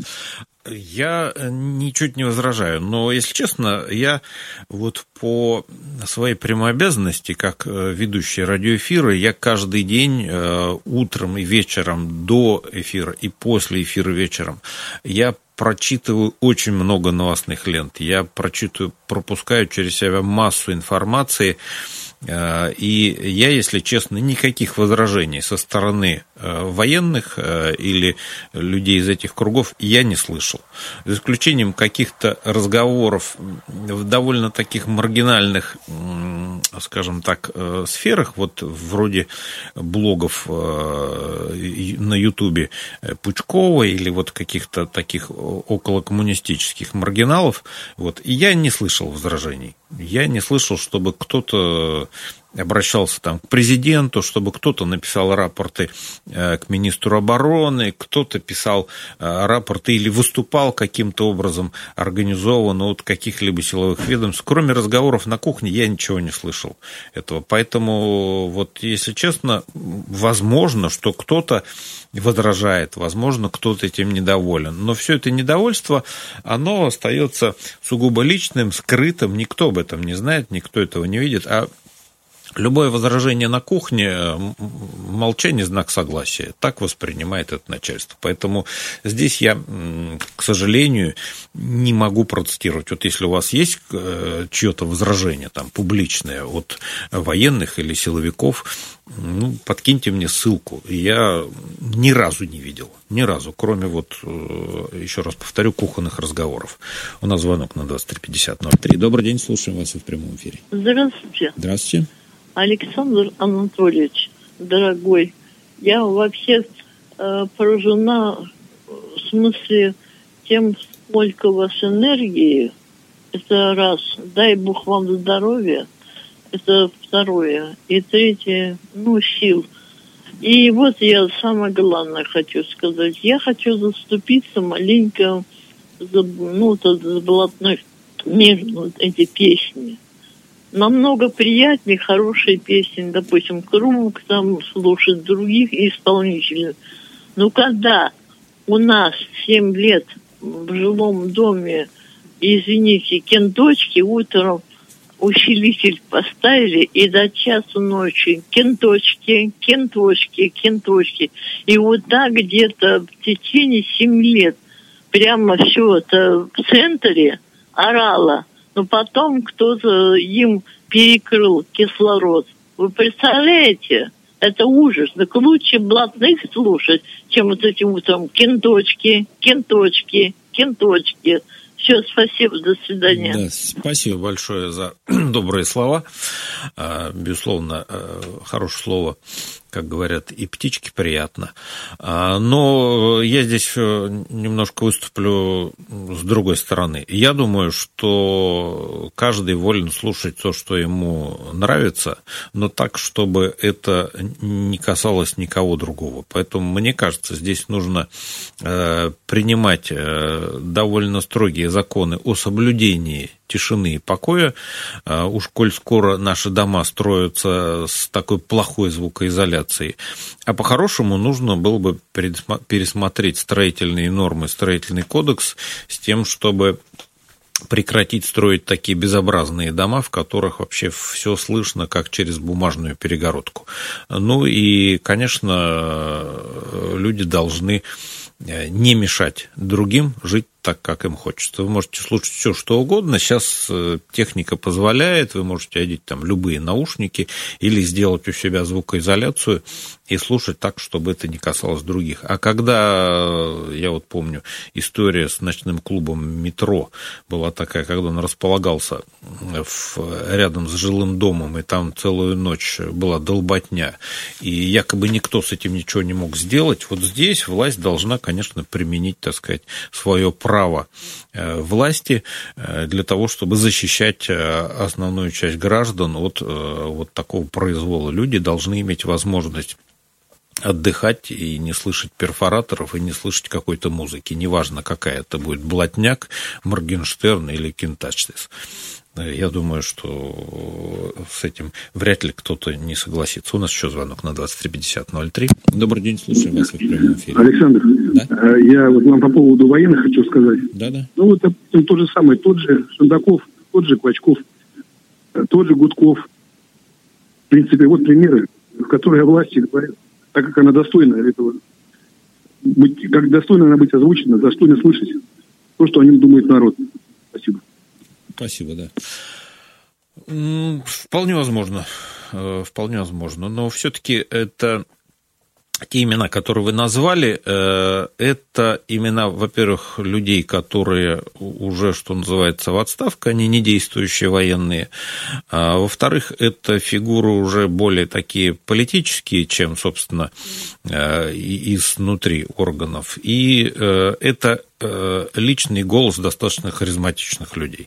Я ничуть не возражаю, но, если честно, я вот по своей прямой обязанности, как ведущий радиоэфира, я каждый день утром и вечером до эфира и после эфира вечером я прочитываю очень много новостных лент, я прочитываю, пропускаю через себя массу информации. И я, если честно, никаких возражений со стороны военных или людей из этих кругов я не слышал. За исключением каких-то разговоров в довольно таких маргинальных скажем так, сферах, вот вроде блогов на Ютубе Пучкова или вот каких-то таких околокоммунистических маргиналов, вот, и я не слышал возражений. Я не слышал, чтобы кто-то обращался там к президенту, чтобы кто-то написал рапорты к министру обороны, кто-то писал рапорты или выступал каким-то образом организованно от каких-либо силовых ведомств. Кроме разговоров на кухне я ничего не слышал этого. Поэтому, вот, если честно, возможно, что кто-то возражает, возможно, кто-то этим недоволен. Но все это недовольство, оно остается сугубо личным, скрытым, никто об этом не знает, никто этого не видит, а любое возражение на кухне, молчание – знак согласия. Так воспринимает это начальство. Поэтому здесь я, к сожалению, не могу протестировать. Вот если у вас есть чье-то возражение там, публичное от военных или силовиков, ну, подкиньте мне ссылку. Я ни разу не видел, ни разу, кроме, вот, еще раз повторю, кухонных разговоров. У нас звонок на двадцать три пятьдесят ноль три. Добрый день, слушаем вас в прямом эфире. Здравствуйте. Здравствуйте. Александр Анатольевич, дорогой, я вообще э, поражена в смысле тем, сколько у вас энергии. Это раз. Дай Бог вам здоровья. Это второе. И третье, ну, сил. И вот я самое главное хочу сказать. Я хочу заступиться маленько за, ну, за блатной между эти песни. Намного приятнее хорошие песни, допустим, Круг, там слушать других исполнителей. Но когда у нас семь лет в жилом доме, извините, кенточки утром усилитель поставили, и до часу ночи кенточки, кенточки, кенточки. И вот так где-то в течение семи лет прямо все это в центре орало. Но потом кто-то им перекрыл кислород. Вы представляете? Это ужас. Так лучше блатных слушать, чем вот эти утром кенточки, кенточки, кенточки. Все, спасибо, до свидания. Да, спасибо большое за добрые слова. Безусловно, хорошее слово, как говорят, и птичке приятно. Но я здесь немножко выступлю с другой стороны. Я думаю, что каждый волен слушать то, что ему нравится, но так, чтобы это не касалось никого другого. Поэтому, мне кажется, здесь нужно принимать довольно строгие законы о соблюдении тишины и покоя. Уж коль скоро наши дома строятся с такой плохой звукоизоляцией. А по-хорошему нужно было бы пересмотреть строительные нормы, строительный кодекс с тем, чтобы прекратить строить такие безобразные дома, в которых вообще все слышно, как через бумажную перегородку. Ну и, конечно, люди должны не мешать другим жить так, как им хочется. Вы можете слушать все, что угодно. Сейчас техника позволяет, вы можете одеть там любые наушники или сделать у себя звукоизоляцию и слушать так, чтобы это не касалось других. А когда, я вот помню, история с ночным клубом «Метро» была такая, когда он располагался в, рядом с жилым домом, и там целую ночь была долботня, и якобы никто с этим ничего не мог сделать, вот здесь власть должна, конечно, применить, так сказать, свое право право власти для того, чтобы защищать основную часть граждан от вот такого произвола. Люди должны иметь возможность отдыхать и не слышать перфораторов, и не слышать какой-то музыки. Неважно, какая это будет, Блатняк, Моргенштерн или Кентачтис. Я думаю, что с этим вряд ли кто-то не согласится. У нас еще звонок на двадцать три пятьдесят ноль три. Добрый день, слушаем вас в прямом эфире. Александр, да? Я вот вам по поводу военных хочу сказать. Да, да. Ну, вот допустим, тот же самый, тот же Шендаков, тот же Клочков, тот же Гудков. В принципе, вот примеры, в которые власти говорят, так как она достойна этого, быть, как достойна она быть озвучена, достойна слышать то, что о нем думает народ. Спасибо. Спасибо, да. Вполне возможно, вполне возможно, но все-таки это те имена, которые вы назвали, это имена, во-первых, людей, которые уже, что называется, в отставке, они не действующие военные. А во-вторых, это фигуры уже более такие политические, чем, собственно, изнутри органов. И это личный голос достаточно харизматичных людей.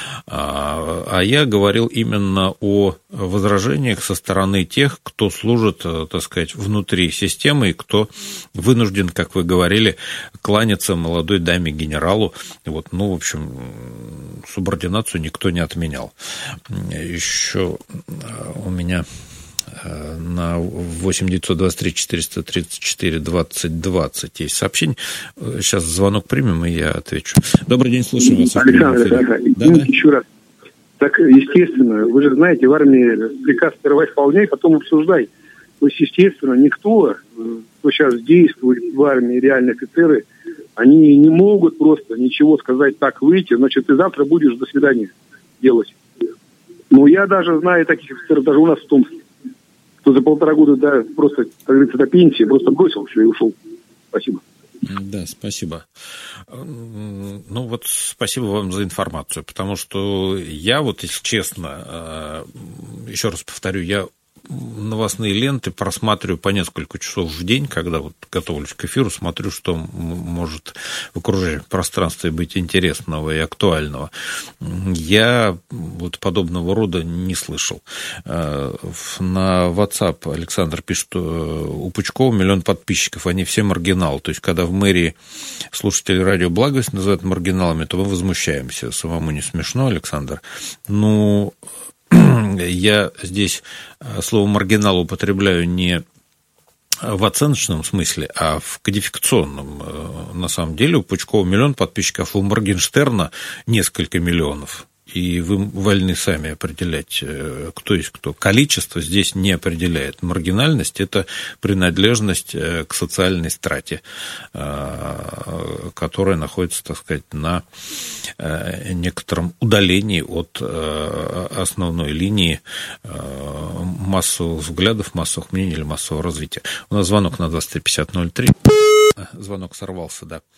А я говорил именно о возражениях со стороны тех, кто служит, так сказать, внутри системы, и кто вынужден, как вы говорили, кланяться молодой даме-генералу. Вот, ну, в общем, субординацию никто не отменял. Еще у меня на восемь девятьсот двадцать три четыреста тридцать четыре двадцать двадцать есть сообщение. Сейчас звонок примем, и я отвечу. Добрый день, слушаю вас. Александр, Александр, да, да? еще раз. Так, естественно, вы же знаете, в армии приказ первой исполняй, потом обсуждай. То есть, естественно, никто, кто сейчас действует в армии, реальные офицеры, они не могут просто ничего сказать, так выйти, значит, ты завтра будешь, до свидания, делать. Но я даже знаю таких офицеров, даже у нас в Томске, кто за полтора года, да, просто, как говорится, до пенсии, просто бросил все и ушел. Спасибо. Да, спасибо. Ну вот спасибо вам за информацию, потому что я вот, если честно, еще раз повторю, я новостные ленты просматриваю по несколько часов в день, когда вот готовлюсь к эфиру, смотрю, что может в окружающем пространстве быть интересного и актуального. Я вот подобного рода не слышал. На WhatsApp Александр пишет, что у Пучкова миллион подписчиков, они все маргиналы. То есть, когда в мэрии слушатели радио «Благость» называют маргиналами, то мы возмущаемся. Самому не смешно, Александр. Ну, я здесь слово «маргинал» употребляю не в оценочном смысле, а в кодификационном. На самом деле у Пучкова миллион подписчиков, у Моргенштерна несколько миллионов. И вы вольны сами определять, кто есть кто. Количество здесь не определяет. Маргинальность – это принадлежность к социальной страте, которая находится, так сказать, на некотором удалении от основной линии массовых взглядов, массовых мнений или массового развития. У нас звонок на двадцать три пятьдесят ноль три. Звонок сорвался, да.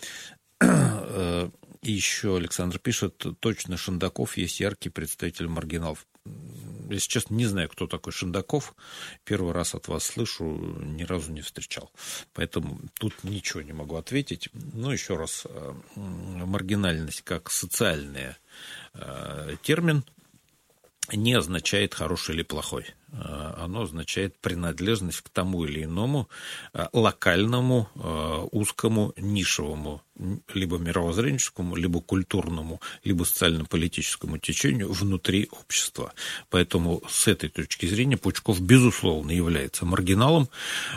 И еще Александр пишет, точно Шендаков есть яркий представитель маргиналов. Если честно, не знаю, кто такой Шендаков. Первый раз от вас слышу, ни разу не встречал. Поэтому тут ничего не могу ответить. Но еще раз, маргинальность как социальный термин не означает хороший или плохой. Оно означает принадлежность к тому или иному локальному, узкому, нишевому, либо мировоззренческому, либо культурному, либо социально-политическому течению внутри общества. Поэтому с этой точки зрения Пучков, безусловно, является маргиналом,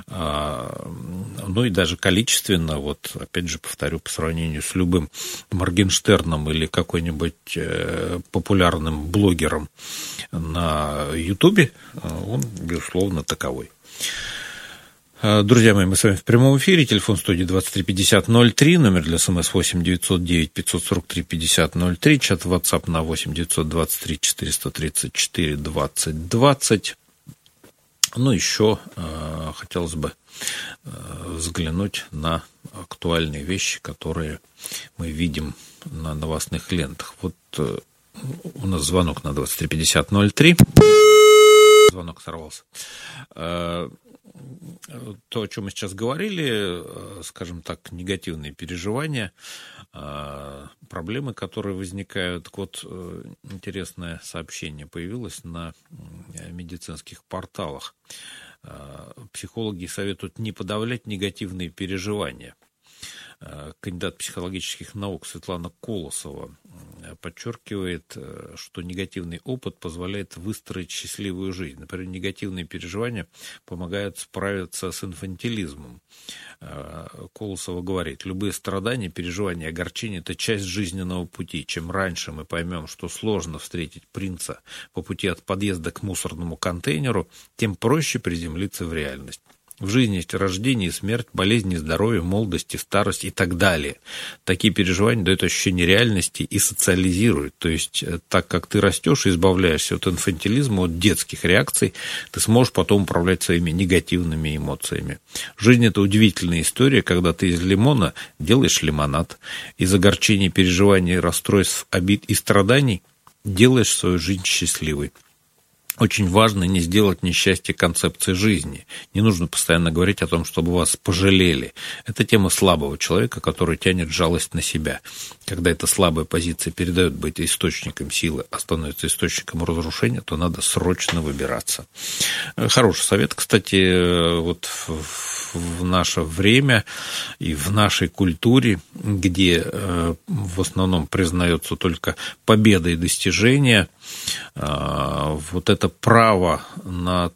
ну и даже количественно, вот опять же повторю, по сравнению с любым Моргенштерном или какой-нибудь популярным блогером на Ютубе, он, безусловно, таковой. Друзья мои, мы с вами в прямом эфире. Телефон студии двадцать три пятьдесят ноль три, номер для СМС восемь девятьсот девять пятьсот сорок три пятьдесят ноль три, чат WhatsApp на восемь девятьсот двадцать три четыреста тридцать четыре двадцать двадцать. Ну, еще э, хотелось бы э, взглянуть на актуальные вещи, которые мы видим на новостных лентах. Вот э, у нас звонок на двадцать три пятьдесят ноль три. Звонок сорвался. То, о чем мы сейчас говорили, скажем так, негативные переживания, проблемы, которые возникают. Вот интересное сообщение появилось на медицинских порталах. Психологи советуют не подавлять негативные переживания. Кандидат психологических наук Светлана Колосова подчеркивает, что негативный опыт позволяет выстроить счастливую жизнь. Например, негативные переживания помогают справиться с инфантилизмом. Колосова говорит, любые страдания, переживания, огорчения – это часть жизненного пути. Чем раньше мы поймем, что сложно встретить принца по пути от подъезда к мусорному контейнеру, тем проще приземлиться в реальность. В жизни есть рождение и смерть, болезни, здоровье, молодость и старость и так далее. Такие переживания дают ощущение реальности и социализируют. То есть, так как ты растешь и избавляешься от инфантилизма, от детских реакций, ты сможешь потом управлять своими негативными эмоциями. Жизнь – это удивительная история, когда ты из лимона делаешь лимонад, из огорчений, переживаний, расстройств, обид и страданий делаешь свою жизнь счастливой. Очень важно не сделать несчастье концепции жизни. Не нужно постоянно говорить о том, чтобы вас пожалели. Это тема слабого человека, который тянет жалость на себя. Когда эта слабая позиция передает быть источником силы, а становится источником разрушения, то надо срочно выбираться. Хороший совет, кстати, вот в наше время и в нашей культуре, где в основном признается только победа и достижения, вот это право на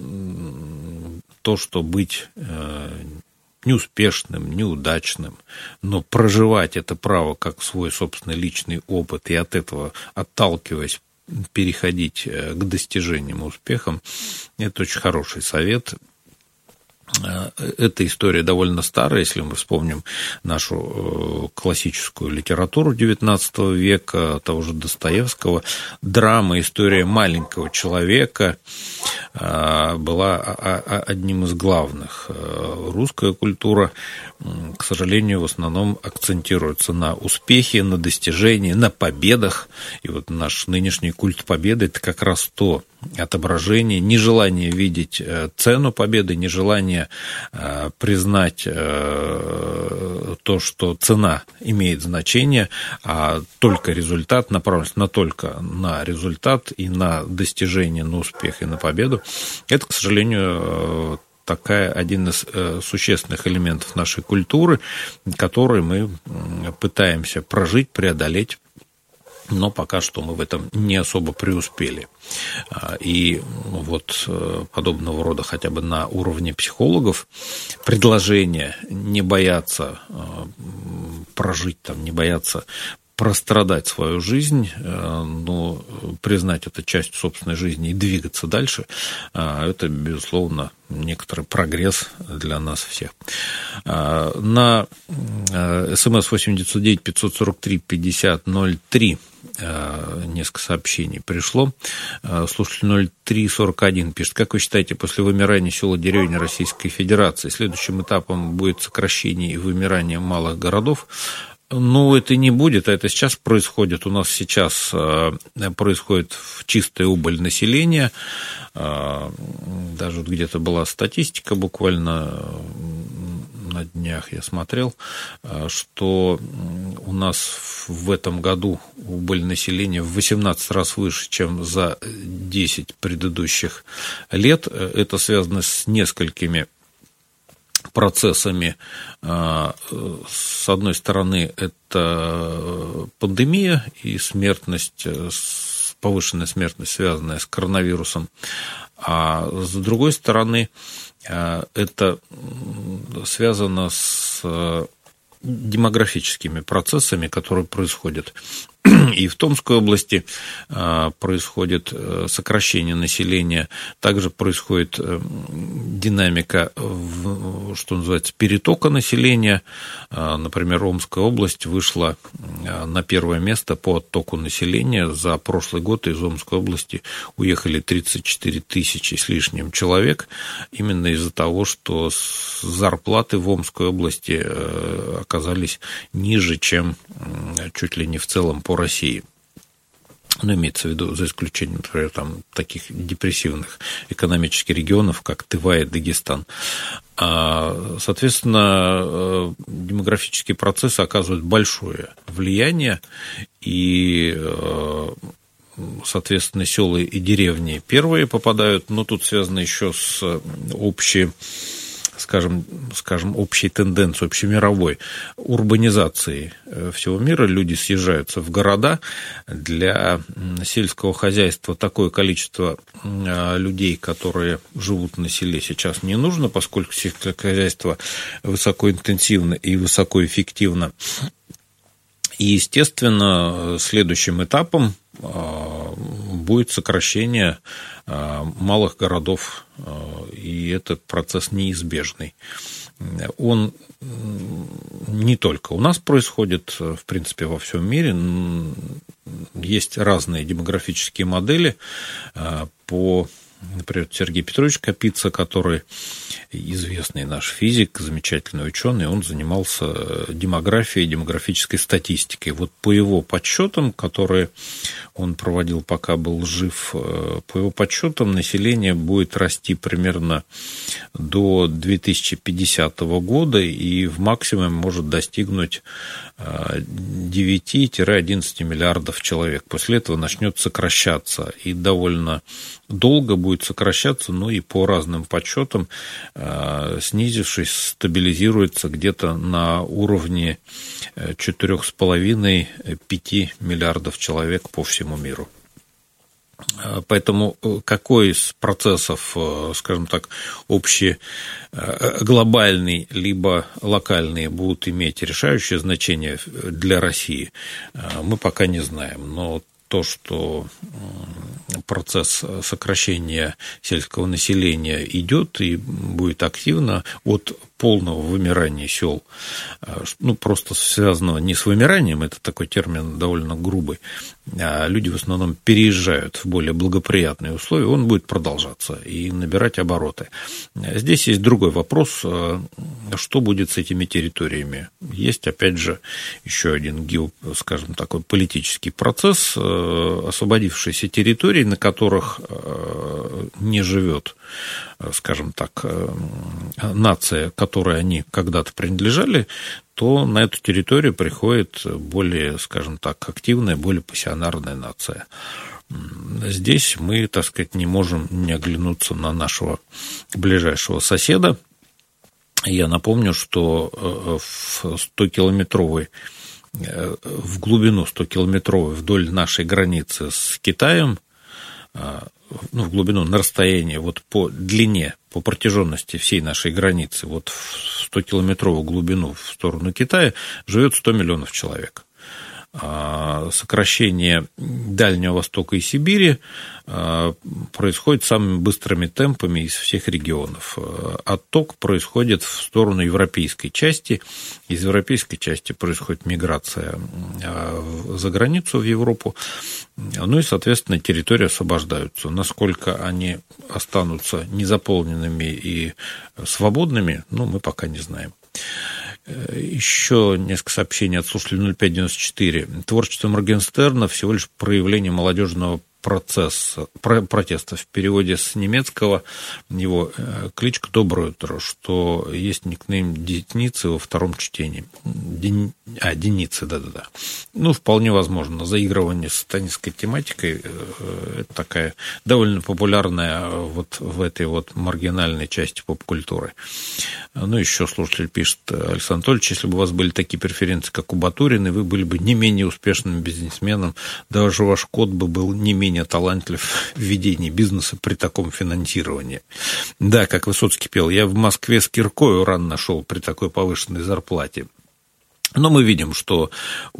то, что быть неуспешным, неудачным, но проживать это право как свой собственный личный опыт и от этого, отталкиваясь, переходить к достижениям и успехам, это очень хороший совет. Эта история довольно старая, если мы вспомним нашу классическую литературу девятнадцатого века, того же Достоевского. Драма, история маленького человека была одним из главных. Русская культура, к сожалению, в основном акцентируется на успехе, на достижении, на победах. И вот наш нынешний культ победы – это как раз то отображение, нежелание видеть цену победы, нежелание признать то, что цена имеет значение, а только результат, направлен на только на результат и на достижение, на успех и на победу. Это, к сожалению, такая один из существенных элементов нашей культуры, который мы пытаемся прожить, преодолеть. Но пока что мы в этом не особо преуспели. И вот подобного рода хотя бы на уровне психологов предложение не бояться прожить, там, не бояться прострадать свою жизнь, но признать это частью собственной жизни и двигаться дальше, это, безусловно, некоторый прогресс для нас всех. На СМС восемь девятьсот девять пятьсот сорок три пятьдесят ноль три несколько сообщений пришло. Слушатель ноль три сорок один пишет: как вы считаете, после вымирания сел и деревень Российской Федерации следующим этапом будет сокращение и вымирание малых городов? Ну, это не будет, а это сейчас происходит. У нас сейчас происходит чистая убыль населения. Даже вот где-то была статистика буквально на днях, я смотрел, что у нас в этом году убыль населения в восемнадцать раз выше, чем за десять предыдущих лет. Это связано с несколькими процессами. С одной стороны, это пандемия и смертность, повышенная смертность, связанная с коронавирусом. А с другой стороны, это связано с демографическими процессами, которые происходят. И в Томской области происходит сокращение населения, также происходит динамика, что называется, перетока населения. Например, Омская область вышла на первое место по оттоку населения. За прошлый год из Омской области уехали тридцать четыре тысячи с лишним человек, именно из-за того, что зарплаты в Омской области оказались ниже, чем чуть ли не в целом по России. Ну, имеется в виду, за исключением, например, там, таких депрессивных экономических регионов, как Тыва и Дагестан. Соответственно, демографические процессы оказывают большое влияние, и, соответственно, села и деревни первые попадают, но тут связано еще с общей, скажем, скажем, общей тенденцией, общемировой урбанизации всего мира. Люди съезжаются в города. Для сельского хозяйства такое количество людей, которые живут на селе, сейчас не нужно, поскольку сельское хозяйство высокоинтенсивно и высокоэффективно. И, естественно, следующим этапом будет сокращение малых городов, и этот процесс неизбежный. Он не только у нас происходит, в принципе, во всем мире. Есть разные демографические модели по... Например, Сергей Петрович Капица, который известный наш физик, замечательный ученый, он занимался демографией, демографической статистикой. Вот по его подсчетам, которые он проводил, пока был жив, по его подсчетам население будет расти примерно до две тысячи пятидесятого года и в максимум может достигнуть девять-одиннадцать миллиардов человек. После этого начнет сокращаться и довольно долго будет сокращаться, но и по разным подсчетам, снизившись, стабилизируется где-то на уровне четыре с половиной - пять миллиардов человек по всему миру. Поэтому какой из процессов, скажем так, общий, глобальный, либо локальный будут иметь решающее значение для России, мы пока не знаем. Но то, что процесс сокращения сельского населения идет и будет активно от полного вымирания сел, ну, просто связанного не с вымиранием, это такой термин довольно грубый, а люди в основном переезжают в более благоприятные условия, он будет продолжаться и набирать обороты. Здесь есть другой вопрос, что будет с этими территориями. Есть, опять же, еще один, гео, скажем, такой политический процесс, освободившиеся территории, на которых не живет, скажем так, нация, которой они когда-то принадлежали, то на эту территорию приходит более, скажем так, активная, более пассионарная нация. Здесь мы, так сказать, не можем не оглянуться на нашего ближайшего соседа. Я напомню, что в стокилометровой, в глубину стокилометровой вдоль нашей границы с Китаем, ну, в глубину, на расстоянии, вот по длине, по протяженности всей нашей границы, вот в стокилометровую глубину в сторону Китая живет сто миллионов человек. Сокращение Дальнего Востока и Сибири происходит самыми быстрыми темпами из всех регионов. Отток происходит в сторону европейской части. Из европейской части происходит миграция за границу в Европу. Ну и, соответственно, территории освобождаются. Насколько они останутся незаполненными и свободными, ну, мы пока не знаем. Еще несколько сообщений от слушателя ноль пять девяносто четыре. Творчество Моргенстерна всего лишь проявление молодежного процесса, протеста. В переводе с немецкого его кличка «Доброе утро», что есть никнейм Деницы во втором чтении. Ден... А, Деницы, да-да-да. Ну, вполне возможно. Заигрывание с сатанистской тематикой – это такая довольно популярная вот в этой вот маргинальной части поп-культуры. Ну, еще слушатель пишет: Александр Анатольевич, если бы у вас были такие преференции, как у Батурина, вы были бы не менее успешным бизнесменом, даже ваш кот бы был не менее талантлив в ведении бизнеса при таком финансировании. Да, как Высоцкий пел, я в Москве с киркой уран нашел при такой повышенной зарплате. Но мы видим, что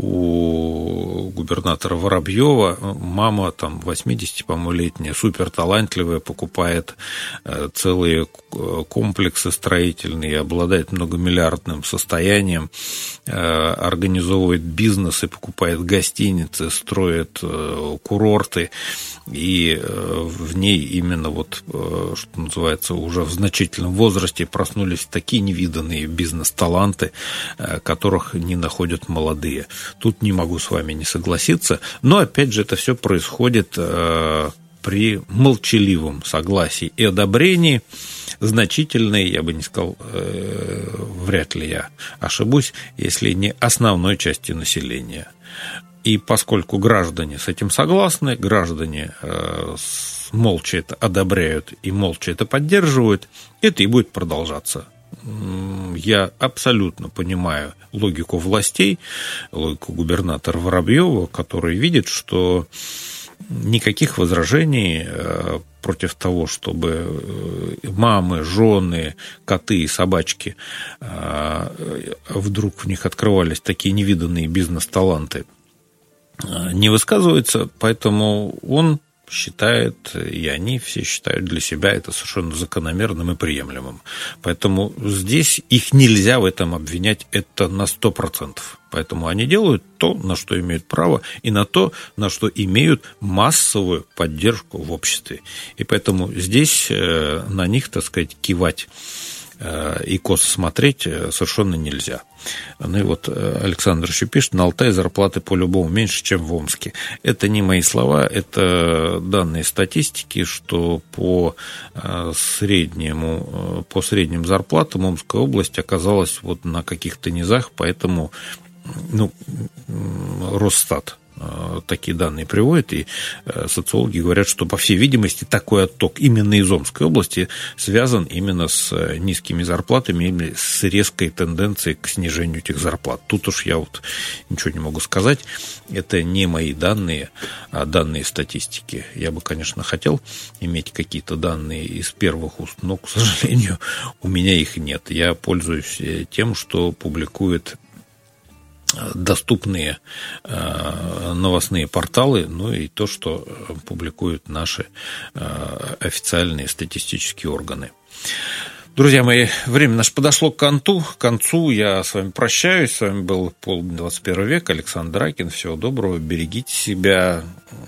у губернатора Воробьева мама, там, восьмидесяти, по-моему, летняя, суперталантливая, покупает целые комплексы строительные, обладает многомиллиардным состоянием, организовывает бизнес и покупает гостиницы, строит курорты, и в ней именно вот, что называется, уже в значительном возрасте проснулись такие невиданные бизнес-таланты, которых не находят молодые. Тут не могу с вами не согласиться, но, опять же, это все происходит э, при молчаливом согласии и одобрении значительной, я бы не сказал, э, вряд ли я ошибусь, если не основной части населения. И поскольку граждане с этим согласны, граждане э, молча это одобряют и молча это поддерживают, это и будет продолжаться. Я абсолютно понимаю логику властей, логику губернатора Воробьева, который видит, что никаких возражений против того, чтобы мамы, жены, коты и собачки, вдруг в них открывались такие невиданные бизнес-таланты, не высказывается, поэтому он считает, и они все считают для себя это совершенно закономерным и приемлемым. Поэтому здесь их нельзя в этом обвинять, это на сто процентов. Поэтому они делают то, на что имеют право, и на то, на что имеют массовую поддержку в обществе. И поэтому здесь на них, так сказать, кивать и косо смотреть совершенно нельзя. Ну и вот Александр еще пишет, на Алтае зарплаты по-любому меньше, чем в Омске. Это не мои слова, это данные статистики, что по среднему, по средним зарплатам Омская область оказалась вот на каких-то низах, поэтому ну, Росстат такие данные приводят, и социологи говорят, что, по всей видимости, такой отток именно из Омской области связан именно с низкими зарплатами, именно с резкой тенденцией к снижению этих зарплат. Тут уж я вот ничего не могу сказать, это не мои данные, а данные статистики. Я бы, конечно, хотел иметь какие-то данные из первых уст, но, к сожалению, у меня их нет. Я пользуюсь тем, что публикует доступные новостные порталы, ну и то, что публикуют наши официальные статистические органы. Друзья мои, время наше подошло к концу. К концу я с вами прощаюсь. С вами был Полдень двадцать первого века, Александр Ракин. Всего доброго, берегите себя.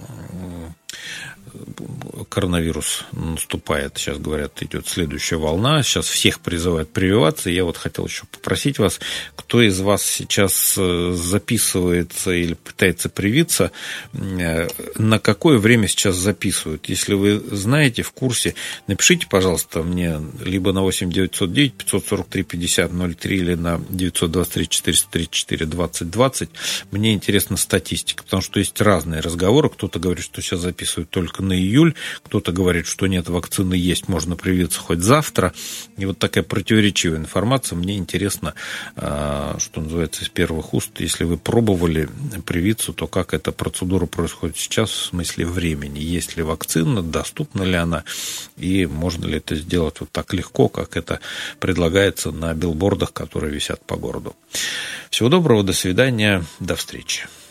Коронавирус наступает, сейчас говорят, идет следующая волна, сейчас всех призывают прививаться. Я вот хотел еще попросить вас, кто из вас сейчас записывается или пытается привиться, на какое время сейчас записывают? Если вы знаете, в курсе, напишите, пожалуйста, мне либо на восемь девятьсот девять пятьсот сорок три пятьдесят ноль три или на девятьсот двадцать три четыреста тридцать четыре двадцать двадцать. Мне интересна статистика, потому что есть разные разговоры. Кто-то говорит, что сейчас записывают только на июль, кто-то говорит, что нет, вакцины есть, можно привиться хоть завтра. И вот такая противоречивая информация. Мне интересно, что называется, из первых уст. Если вы пробовали привиться, то как эта процедура происходит сейчас в смысле времени? Есть ли вакцина, доступна ли она, и можно ли это сделать вот так легко, как это предлагается на билбордах, которые висят по городу. Всего доброго, до свидания, до встречи.